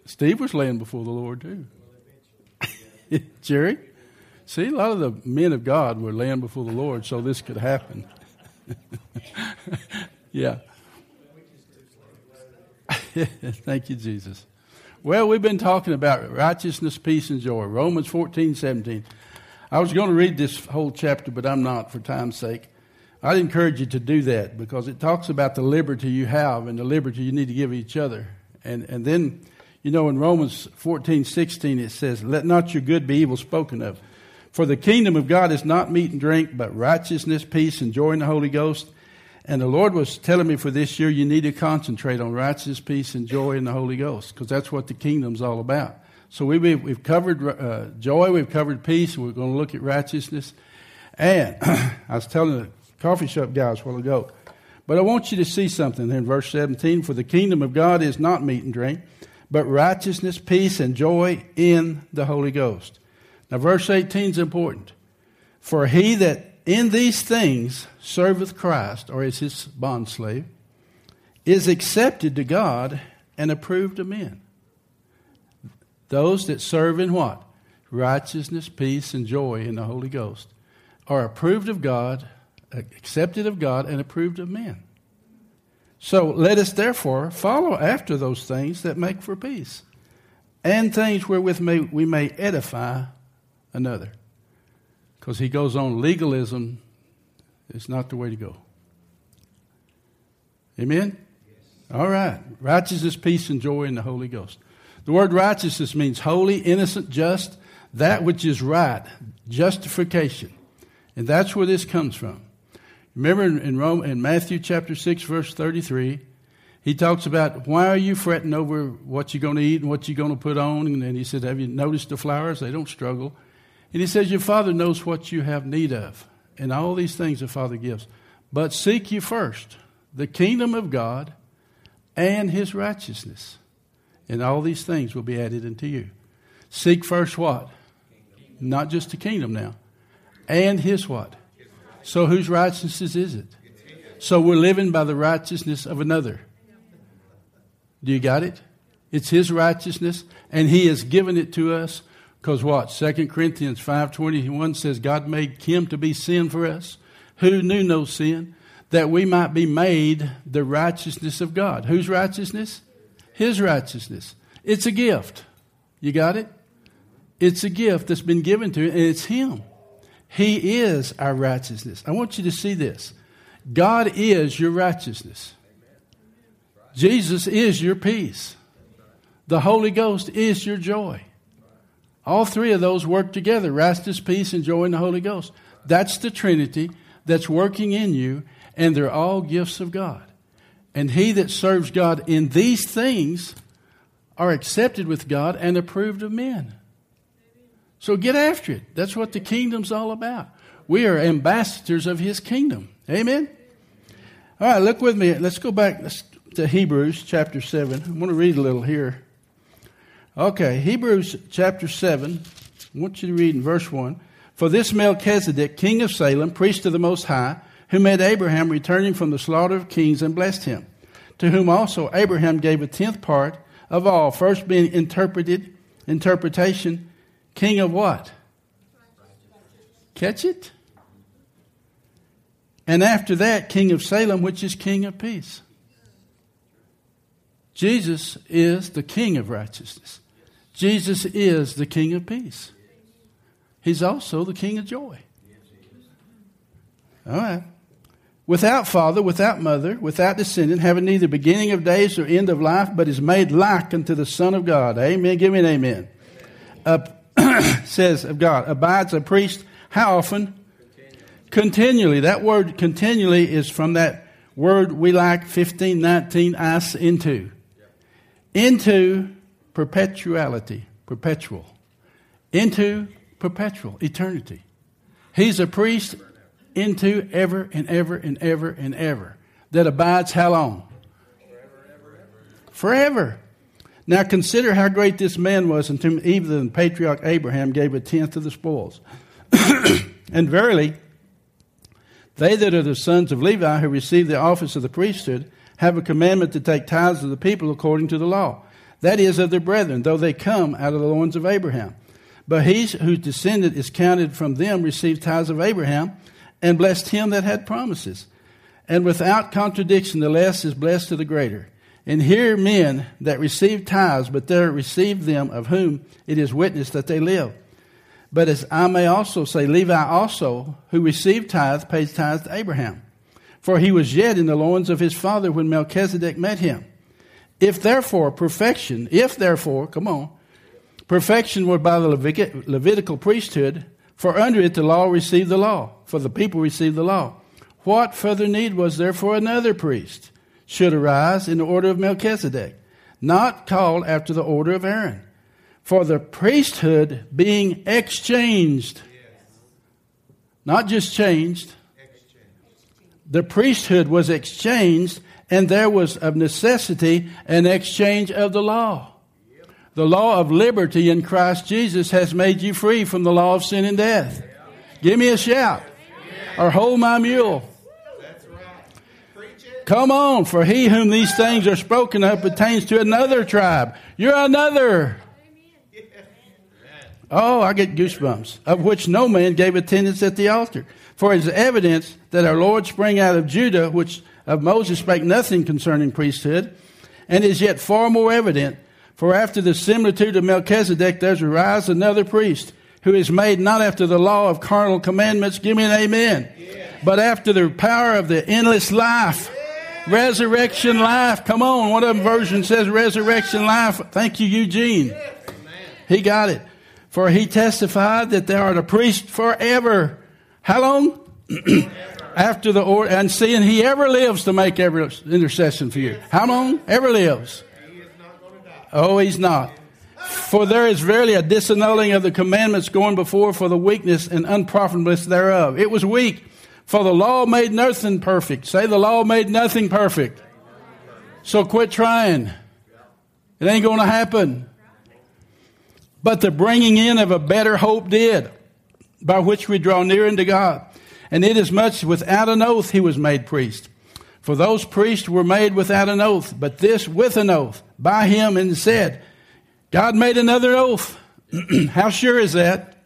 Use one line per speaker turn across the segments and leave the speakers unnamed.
Steve was laying before the Lord too. Jerry? See, a lot of the men of God were laying before the Lord so this could happen. Yeah. Thank you, Jesus. Well, we've been talking about righteousness, peace, and joy. Romans 14:17. I was going to read this whole chapter, but I'm not for time's sake. I'd encourage you to do that because it talks about the liberty you have and the liberty you need to give each other. And then, you know, in Romans 14:16 it says, "Let not your good be evil spoken of. For the kingdom of God is not meat and drink, but righteousness, peace, and joy in the Holy Ghost." And the Lord was telling me for this year, you need to concentrate on righteousness, peace, and joy in the Holy Ghost, because that's what the kingdom's all about. So we've covered joy, we've covered peace, we're going to look at righteousness. And I was telling the coffee shop guys a while ago, but I want you to see something in verse 17. For the kingdom of God is not meat and drink, but righteousness, peace, and joy in the Holy Ghost. Now verse 18 is important. For he that in these things serveth Christ, or is his bondslave, is accepted to God and approved of men. Those that serve in what? Righteousness, peace, and joy in the Holy Ghost are approved of God, accepted of God, and approved of men. So let us therefore follow after those things that make for peace, and things wherewith we may edify another. Because he goes on, legalism is not the way to go. Amen? Yes. All right. Righteousness, peace, and joy in the Holy Ghost. The word righteousness means holy, innocent, just, that which is right, justification. And that's where this comes from. Remember in Matthew chapter 6, verse 33, he talks about, why are you fretting over what you're going to eat and what you're going to put on? And then he said, have you noticed the flowers? They don't struggle. And he says, your Father knows what you have need of. And all these things the Father gives. But seek ye first the kingdom of God and his righteousness. And all these things will be added unto you. Seek first what? Not just the kingdom now. And his what? So whose righteousness is it? So we're living by the righteousness of another. Do you got it? It's his righteousness. And he has given it to us. Because what? 2 Corinthians 5:21 says, God made him to be sin for us, who knew no sin, that we might be made the righteousness of God. Whose righteousness? His righteousness. It's a gift. You got it? It's a gift that's been given to you, and it's him. He is our righteousness. I want you to see this. God is your righteousness. Jesus is your peace. The Holy Ghost is your joy. All three of those work together, righteousness, peace, and joy in the Holy Ghost. That's the Trinity that's working in you, and they're all gifts of God. And he that serves God in these things are accepted with God and approved of men. So get after it. That's what the kingdom's all about. We are ambassadors of his kingdom. Amen? All right, look with me. Let's go back to Hebrews chapter 7. I want to read a little here. Okay, Hebrews chapter 7, I want you to read in verse 1. For this Melchizedek, king of Salem, priest of the Most High, who met Abraham returning from the slaughter of kings and blessed him, to whom also Abraham gave a 10th part of all, first being interpretation, king of what? Catch it? And after that, king of Salem, which is king of peace. Jesus is the king of righteousness. Jesus is the king of peace. He's also the king of joy. All right. Without father, without mother, without descendant, having neither beginning of days or end of life, but is made like unto the Son of God. Amen. Give me an amen. Says of God, abides a priest. How often? Continually. That word continually is from that word we like, 1519, as into. Into perpetuality, perpetual. Into perpetual, eternity. He's a priest into ever and ever and ever and ever. That abides how long? Forever. Now consider how great this man was unto whom even the patriarch Abraham gave a 10th of the spoils. And verily, they that are the sons of Levi who receive the office of the priesthood have a commandment to take tithes of the people according to the law, that is, of their brethren, though they come out of the loins of Abraham. But he whose descendant is counted from them received tithes of Abraham, and blessed him that had promises. And without contradiction, the less is blessed to the greater. And here men that receive tithes, but there receive them of whom it is witnessed that they live. But as I may also say, Levi also, who received tithes, pays tithes to Abraham. For he was yet in the loins of his father when Melchizedek met him. If therefore perfection were by the Levitical priesthood, for under it the law received the law, for the people received the law. What further need was there for another priest should arise in the order of Melchizedek, not called after the order of Aaron? For the priesthood being exchanged, not just changed, the priesthood was exchanged, and there was of necessity an exchange of the law. The law of liberty in Christ Jesus has made you free from the law of sin and death. Give me a shout, or hold my mule. Come on, for he whom these things are spoken of pertains to another tribe. You're another. Oh, I get goosebumps. Of which no man gave attendance at the altar. For it is evidence that our Lord sprang out of Judah, which of Moses spake nothing concerning priesthood, and is yet far more evident. For after the similitude of Melchizedek there arise another priest, who is made not after the law of carnal commandments, give me an amen, but after the power of the endless life. Resurrection life. Come on. One of them versions says resurrection life. Thank you, Eugene. He got it. For he testified that thou art a priest forever. How long? After the order. And seeing he ever lives to make every intercession for you. How long? Ever lives. Oh, he's not. For there is verily a disannulling of the commandments going before for the weakness and unprofitableness thereof. It was weak. For the law made nothing perfect. Say, the law made nothing perfect. So quit trying. It ain't going to happen. But the bringing in of a better hope did, by which we draw near unto God. And inasmuch without an oath he was made priest. For those priests were made without an oath, but this with an oath by him, and said, God made another oath. How sure is that?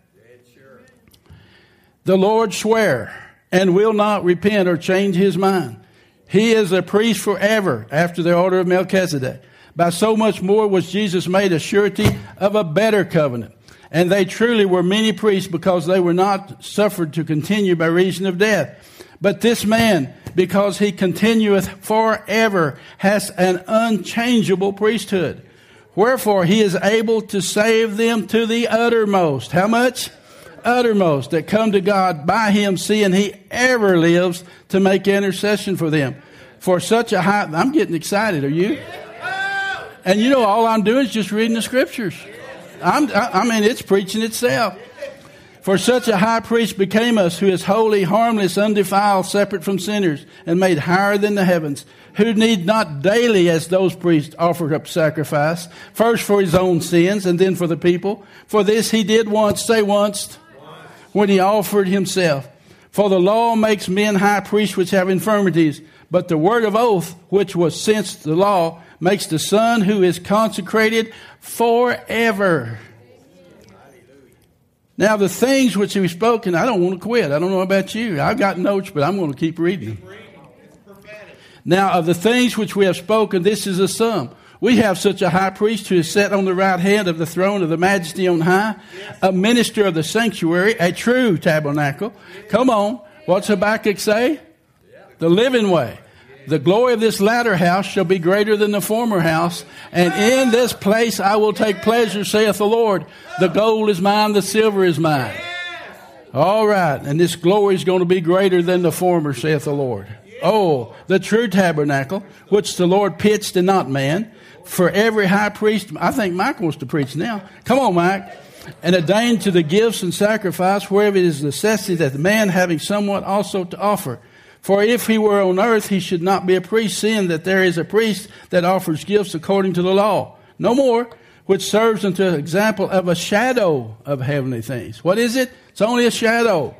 The Lord sware, and will not repent or change his mind. He is a priest forever after the order of Melchizedek. By so much more was Jesus made a surety of a better covenant. And they truly were many priests, because they were not suffered to continue by reason of death. But this man, because he continueth forever, has an unchangeable priesthood. Wherefore he is able to save them to the uttermost. How much? Uttermost, that come to God by him, seeing he ever lives to make intercession for them. For such a high... I'm getting excited, are you? And you know, all I'm doing is just reading the scriptures. I mean, it's preaching itself. For such a high priest became us, who is holy, harmless, undefiled, separate from sinners, and made higher than the heavens, who need not daily, as those priests, offer up sacrifice, first for his own sins, and then for the people. For this he did once, say once, when he offered himself. For the law makes men high priests which have infirmities, but the word of oath, which was since the law, makes the Son who is consecrated forever. Now the things which we've spoken, I don't want to quit. I don't know about you. I've got notes, but I'm going to keep reading them. Now of the things which we have spoken, this is a sum. We have such a high priest who is set on the right hand of the throne of the majesty on high, a minister of the sanctuary, a true tabernacle. Come on. What's Habakkuk say? The living way. The glory of this latter house shall be greater than the former house, and in this place I will take pleasure, saith the Lord. The gold is mine, the silver is mine. All right, and this glory is going to be greater than the former, saith the Lord. Oh, the true tabernacle, which the Lord pitched and not man. For every high priest, I think Mike wants to preach now. Come on, Mike. And ordained to the gifts and sacrifice, wherever it is necessity that the man having somewhat also to offer. For if he were on earth, he should not be a priest, seeing that there is a priest that offers gifts according to the law. No more, which serves unto an example of a shadow of heavenly things. What is it? It's only a shadow.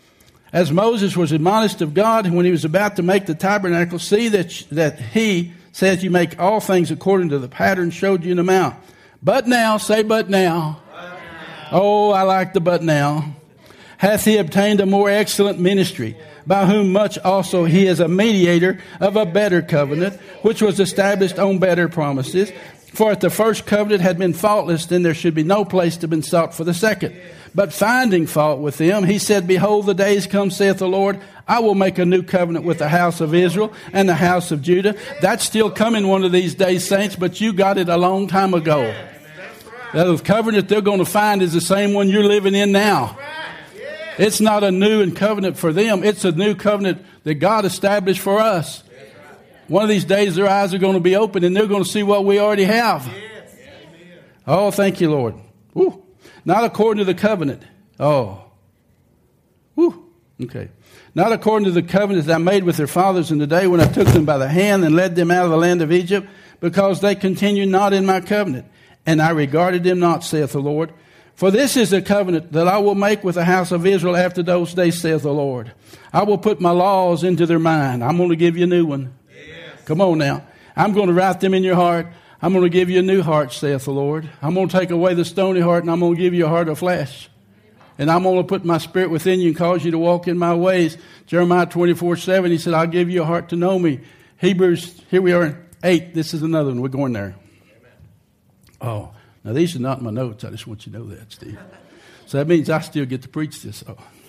As Moses was admonished of God when he was about to make the tabernacle, see that he saith you make all things according to the pattern showed you in the mount. But now, say but now. Oh, I like the but now. Hath he obtained a more excellent ministry, by whom much also he is a mediator of a better covenant, which was established on better promises. For if the first covenant had been faultless, then there should be no place to be sought for the second. But finding fault with them, he said, Behold, the days come, saith the Lord, I will make a new covenant with the house of Israel and the house of Judah. That's still coming one of these days, saints, but you got it a long time ago. The covenant they're going to find is the same one you're living in now. It's not a new covenant for them. It's a new covenant that God established for us. One of these days their eyes are going to be open and they're going to see what we already have. Oh, thank you, Lord. Woo. Not according to the covenant. Oh. Woo. Okay. Not according to the covenant that I made with their fathers in the day when I took them by the hand and led them out of the land of Egypt, because they continued not in my covenant. And I regarded them not, saith the Lord. For this is the covenant that I will make with the house of Israel after those days, saith the Lord. I will put my laws into their mind. I'm going to give you a new one. Come on now. I'm going to write them in your heart. I'm going to give you a new heart, saith the Lord. I'm going to take away the stony heart and I'm going to give you a heart of flesh. And I'm going to put my spirit within you and cause you to walk in my ways. Jeremiah 24:7, he said, I'll give you a heart to know me. Hebrews, here we are in 8. This is another one. We're going there. Oh, now these are not my notes. I just want you to know that, Steve. So that means I still get to preach this.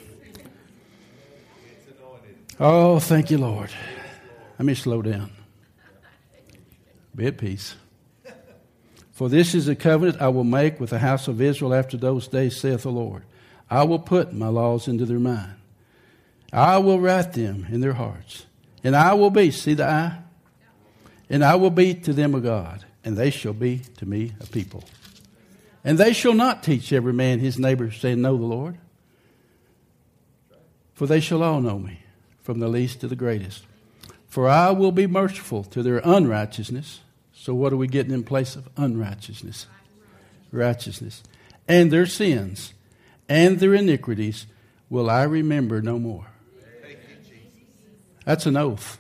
Oh, thank you, Lord. Let me slow down. Be at peace. For this is the covenant I will make with the house of Israel after those days, saith the Lord. I will put my laws into their mind. I will write them in their hearts. And I will be, see the I? And I will be to them a God, and they shall be to me a people. And they shall not teach every man his neighbor, saying, Know the Lord. For they shall all know me, from the least to the greatest. For I will be merciful to their unrighteousness. So what are we getting in place of unrighteousness? Righteousness. And their sins and their iniquities will I remember no more. That's an oath.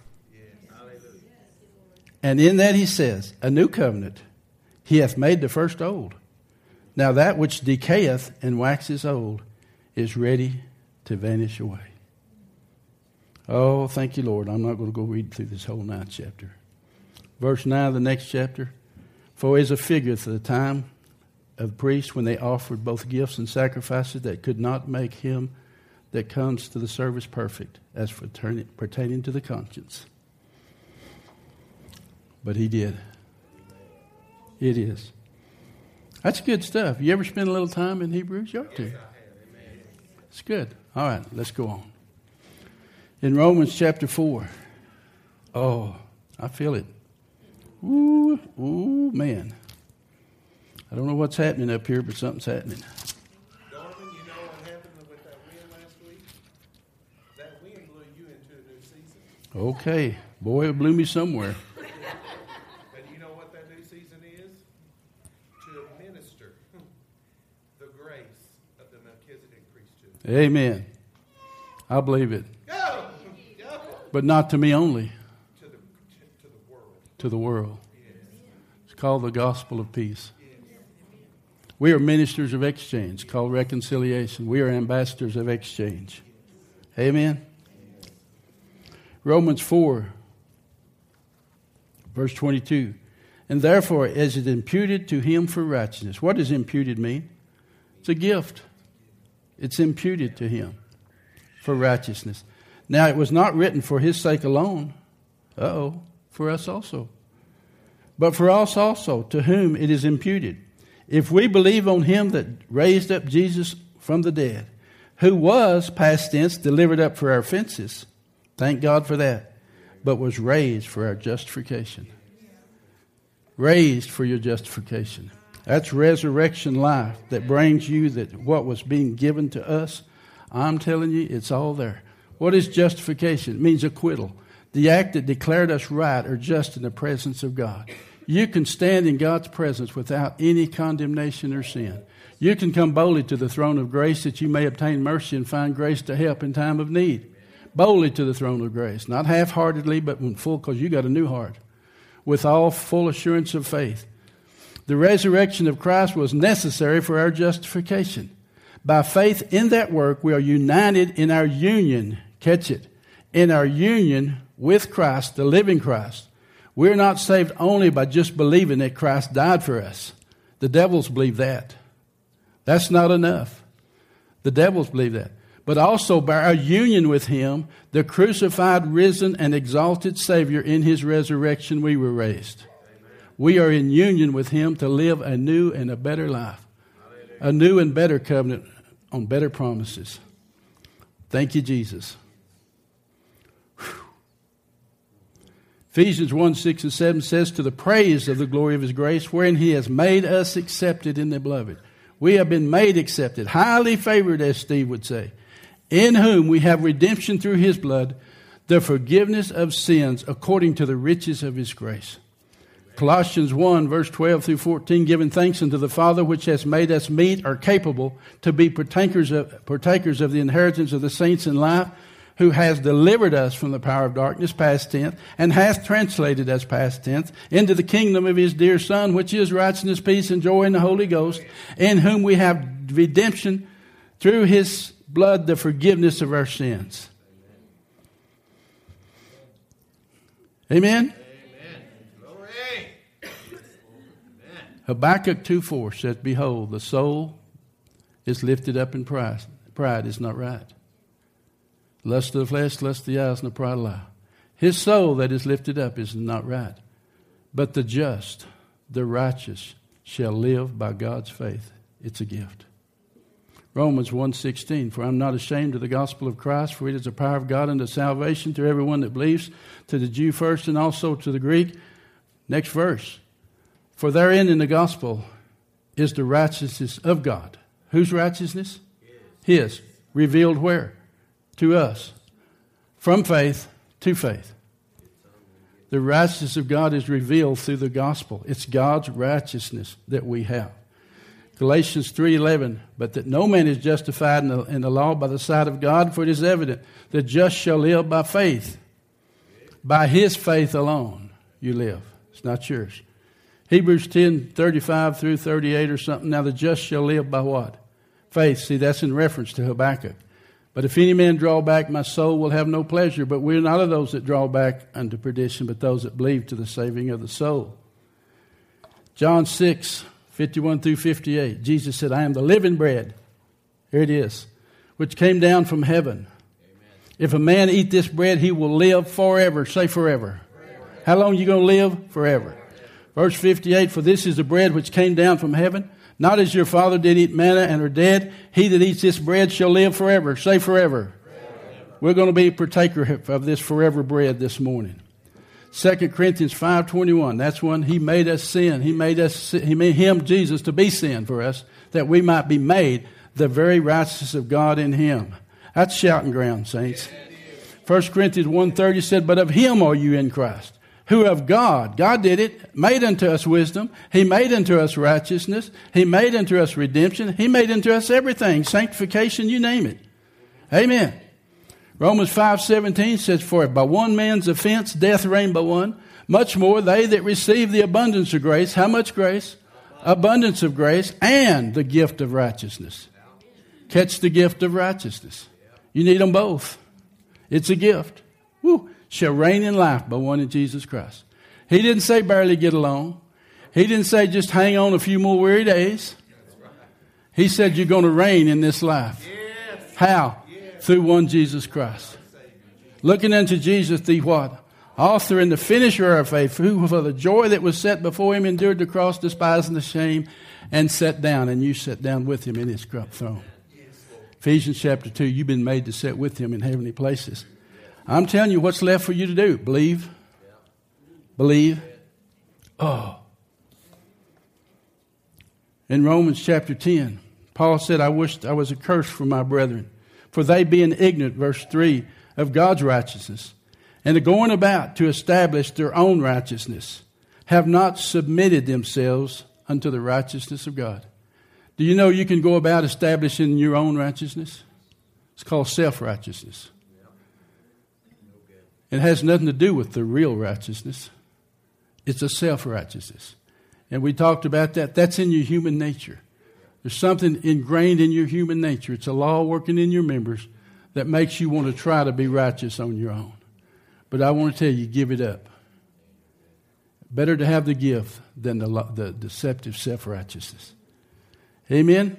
And in that he says, a new covenant, he hath made the first old. Now that which decayeth and waxes old is ready to vanish away. Oh, thank you, Lord. I'm not going to go read through this whole 9th chapter. Verse 9 of the next chapter. For as a figure of the time of priests when they offered both gifts and sacrifices that could not make him that comes to the service perfect as for pertaining to the conscience. But he did. It is. That's good stuff. You ever spend a little time in Hebrews? You ought to. It's good. All right, let's go on. In Romans chapter 4. Oh, I feel it. Ooh, man. I don't know what's happening up here, but something's happening.
Darwin, you know what happened with that wind last week? That wind blew you into a new season.
Okay. Boy, it blew me somewhere.
But you know what that new season is? To administer the grace of the Melchizedek priesthood.
Amen. I believe it.
Go! Go!
But not to me only.
To the world.
To the world.
Yes.
It's called the gospel of peace. We are ministers of exchange, called reconciliation. We are ambassadors of exchange. Amen. Romans 4, verse 22. And therefore, as it imputed to him for righteousness. What does imputed mean? It's a gift. It's imputed to him for righteousness. Now, it was not written for his sake alone. For us also. But for us also, to whom it is imputed. If we believe on him that raised up Jesus from the dead, who was, past tense, delivered up for our offenses, thank God for that, but was raised for our justification. Raised for your justification. That's resurrection life that brings you that what was being given to us. I'm telling you, it's all there. What is justification? It means acquittal. The act that declared us right or just in the presence of God. You can stand in God's presence without any condemnation or sin. You can come boldly to the throne of grace that you may obtain mercy and find grace to help in time of need. Boldly to the throne of grace. Not half-heartedly, but when full, because you got a new heart. with all full assurance of faith. The resurrection of Christ was necessary for our justification. By faith in that work, we are united in our union. Catch it. In our union with Christ, the living Christ. We're not saved only by just believing that Christ died for us. The devils believe that. That's not enough. The devils believe that. But also by our union with Him, the crucified, risen, and exalted Savior, in His resurrection we were raised. We are in union with Him to live a new and a better life. A new and better covenant on better promises. Thank you, Jesus. Whew. Ephesians 1, 6 and 7 says, to the praise of the glory of His grace, wherein He has made us accepted in the beloved. We have been made accepted, highly favored, as Steve would say, in whom we have redemption through His blood, the forgiveness of sins according to the riches of His grace. Colossians 1, verse 12 through 14, giving thanks unto the Father which has made us meet or capable to be partakers of the inheritance of the saints in life, who has delivered us from the power of darkness, past tense, and hath translated us, past tense, into the kingdom of His dear Son, which is righteousness, peace, and joy in the Holy Ghost, in whom we have redemption through His blood, the forgiveness of our sins. Amen? Habakkuk 2:4 says, behold, the soul is lifted up in pride. Pride is not right. Lust of the flesh, lust of the eyes, and the pride of life. His soul that is lifted up is not right. But the just, the righteous, shall live by God's faith. It's a gift. Romans 1:16, for I am not ashamed of the gospel of Christ, for it is the power of God unto salvation to everyone that believes, to the Jew first and also to the Greek. Next verse. For therein in the gospel is the righteousness of God. Whose righteousness? His. Revealed where? To us. From faith to faith. The righteousness of God is revealed through the gospel. It's God's righteousness that we have. Galatians 3:11, but that no man is justified in the law by the sight of God, for it is evident the just shall live by faith. By his faith alone you live. It's not yours. Hebrews 10:35 through 38 or something. Now the just shall live by what? Faith. See, that's in reference to Habakkuk. But if any man draw back, my soul will have no pleasure. But we're not of those that draw back unto perdition, but those that believe to the saving of the soul. John 6:51 through 58. Jesus said, I am the living bread. Here it is. Which came down from heaven. Amen. If a man eat this bread, he will live forever. Say forever. How long are you going to live? Forever. Verse 58, for this is the bread which came down from heaven. Not as your father did eat manna and are dead. He that eats this bread shall live forever. Say forever. We're going to be a partaker of this forever bread this morning. 2 Corinthians 5:21. That's when He made us sin. He made Him, Jesus, to be sin for us, that we might be made the very righteousness of God in Him. That's shouting ground, saints. 1 Corinthians 1:30 said, but of Him are you in Christ, who of God did it, made unto us wisdom. He made unto us righteousness. He made unto us redemption. He made unto us everything, sanctification, you name it. Amen. Romans 5:17 says, for by one man's offense death reigned by one, much more they that receive the abundance of grace. How much grace? Abundance of grace and the gift of righteousness. Catch the gift of righteousness. You need them both. It's a gift. Woo. Shall reign in life by one in Jesus Christ. He didn't say barely get along. He didn't say just hang on a few more weary days. He said you're going to reign in this life. Yes. How? Yes. Through one Jesus Christ. Looking unto Jesus, the what? Author and the finisher of our faith, who for the joy that was set before Him endured the cross, despising the shame, and sat down. And you sat down with Him in His throne. Ephesians chapter 2, you've been made to sit with Him in heavenly places. I'm telling you what's left for you to do. Believe. Believe. Oh. In Romans chapter 10, Paul said, I wished I was accursed for my brethren, for they being ignorant, verse 3, of God's righteousness, and going about to establish their own righteousness, have not submitted themselves unto the righteousness of God. Do you know you can go about establishing your own righteousness? It's called self-righteousness. It has nothing to do with the real righteousness. It's a self-righteousness. And we talked about that. That's in your human nature. There's something ingrained in your human nature. It's a law working in your members that makes you want to try to be righteous on your own. But I want to tell you, give it up. Better to have the gift than the deceptive self-righteousness. Amen?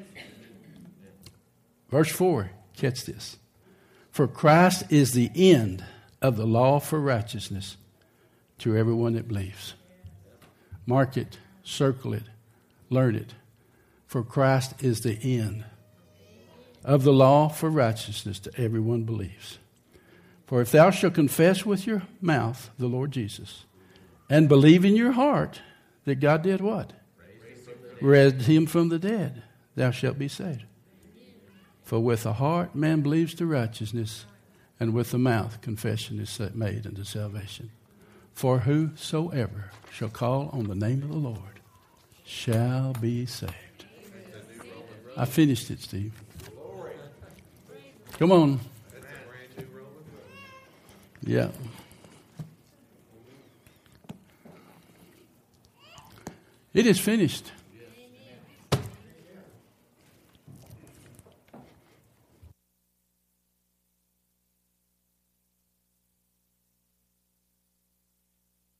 Verse 4, catch this. For Christ is the end of the law for righteousness to everyone that believes. Mark it, circle it, learn it. For Christ is the end of the law for righteousness to everyone believes. For if thou shalt confess with your mouth the Lord Jesus, and believe in your heart that God did what? Raised him from the dead, thou shalt be saved. For with the heart man believes to righteousness, and with the mouth confession is made unto salvation. For whosoever shall call on the name of the Lord shall be saved. I finished it, Steve. Come on. Yeah. It is finished.